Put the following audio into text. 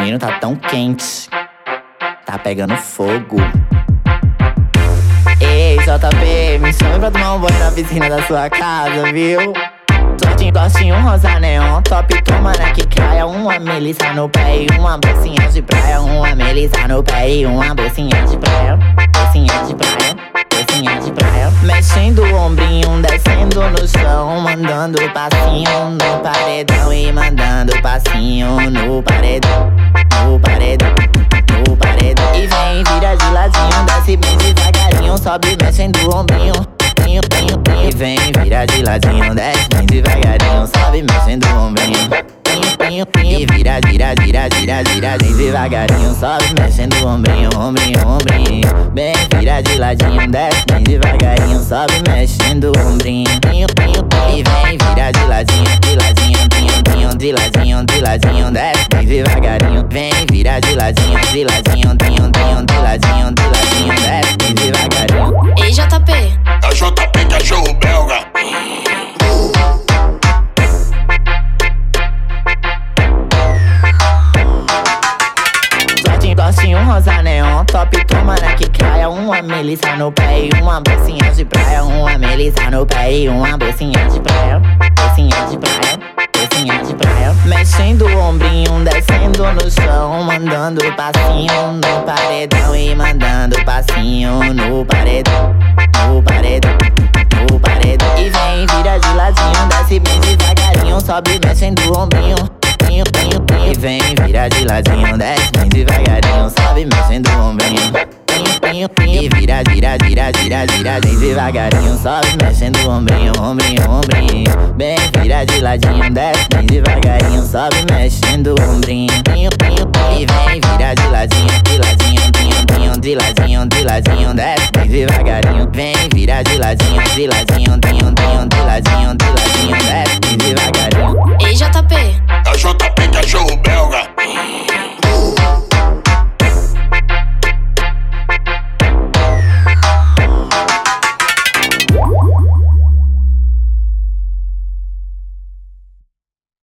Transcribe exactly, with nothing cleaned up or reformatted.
menino tá tão quente, tá pegando fogo. Ei, J P, me chama pra tomar um banho na piscina da sua casa, viu? Tortinho, tortinho, rosa neon, top, toma na que caia. Uma melissa no pé e uma bolsinha de praia. Uma melissa no pé e uma bolsinha de praia. Bolsinha de praia, bolsinha de praia. Mexendo o ombrinho, descendo no chão, mandando passinho no paredão. E mandando passinho no paredão, no paredão, no paredão. E vem, vira de ladinho, desce bem devagarinho, sobe mexendo o ombrinho. E vem, vira de ladinho, desce bem devagarinho, sobe mexendo o ombrinho. E vira, vira, vira, vira, vira bem devagarinho, sobe mexendo o ombrinho, ombrinho, ombrinho. Bem, vira de ladinho, desce bem devagarinho, sobe mexendo o ombrinho. E vem, vira de ladinho, de ladinho, tinho, de ladinho, de ladinho, desce bem devagarinho. Vem, vira de ladinho, de ladinho, tinho, de ladinho, de ladinho, desce bem devagarinho. Ei, J P. É J P, cachorro belga. Tortinho, tortinho, rosa neon, top, toma na que caia. Uma melissa no pé e uma bolsinha de praia. Uma melissa no pé e uma bolsinha de praia. Bolsinha de praia, bolsinha de praia. Mexendo o ombrinho, descendo no chão, mandando passinho no paredão. E mandando passinho no paredão, no paredão, no paredão. E vem, vira de ladinho, desce bem devagarinho, sobe mexendo o ombrinho. E vem, vira de ladinho, desce bem devagarinho, sobe mexendo o ombrinho. E vira, vira, vira, vira, vira bem devagarinho, sobe mexendo o ombrinho, ombrinho, ombrinho. Bem, vira de ladinho, desce bem devagarinho, sobe mexendo o ombrinho. E vem, vira de ladinho, de ladinho, tinho, de ladinho, de ladinho, desce bem devagarinho. Vem, vira de ladinho, de ladinho, tinho, de ladinho, de ladinho, desce bem devagarinho. Ei, J P.